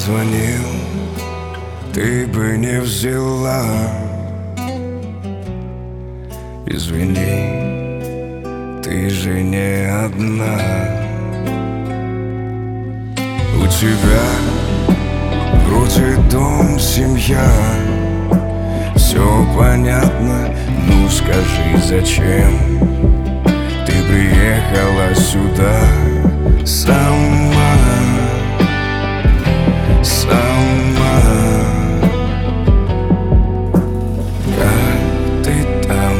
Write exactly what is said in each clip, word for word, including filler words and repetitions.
позвонил, ты бы не взяла. Извини, ты же не одна. У тебя вроде дом, семья, все понятно, ну скажи, зачем ты приехала сюда сама, сама? Как ты там,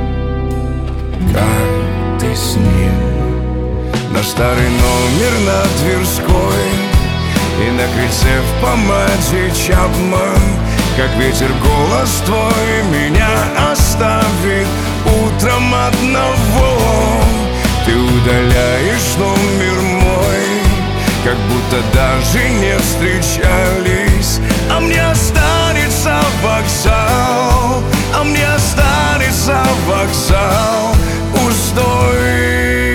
как ты с ним? Наш старый номер на Тверской и на крыльце в помаде Чапман. Как ветер голос твой меня оставит утром одного. Ты удаляешь номер мой, как будто даже не встречались. А мне останется вокзал, а мне останется вокзал пустой.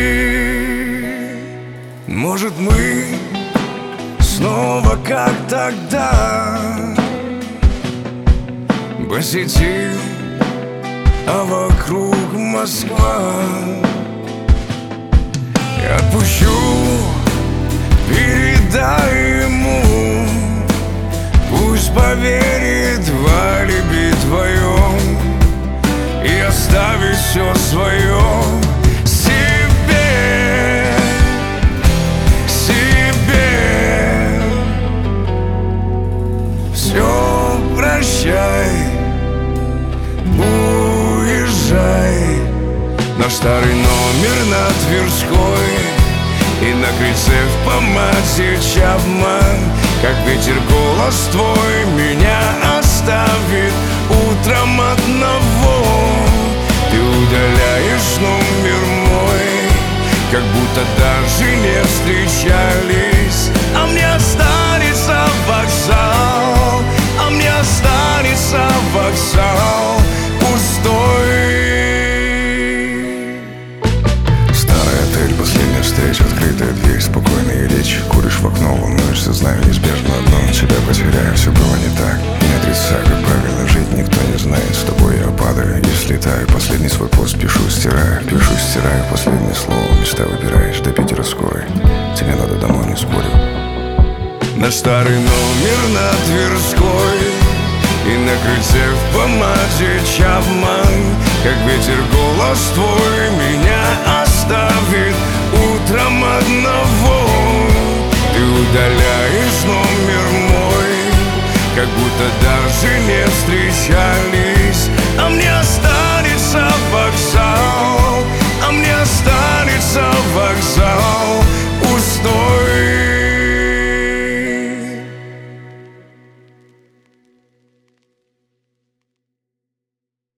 Может, мы снова как тогда посетил, а вокруг Москва. Я отпущу, передай ему, пусть поверит в алиби твоем и оставит все свое себе, себе. Все, прощай, уезжай. Наш старый номер на Тверской и на крыльце в помаде Чапман. Как ветер голос твой меня оставит утром одного. Ты удаляешь номер мой, как будто даже не встречались. А мне останется вокзал, а мне останется вокзал пустой. Последняя встреча, открытая дверь, спокойная речь. Куришь в окно, волнуешься, знаю, неизбежно одно. Тебя потеряю, все было не так. Не отрицаю, как правильно жить, никто не знает. С тобой я падаю и слетаю. Последний свой пост пишу, стираю. Пишу, стираю, последнее слово. Места выбираешь, до Питера скорой. Тебе надо домой, не спорю. Наш старый номер на Тверской и на крыльце в помаде Чапман. Как ветер голос твой меня оставит утром одного. Ты удаляешь номер мой, как будто даже не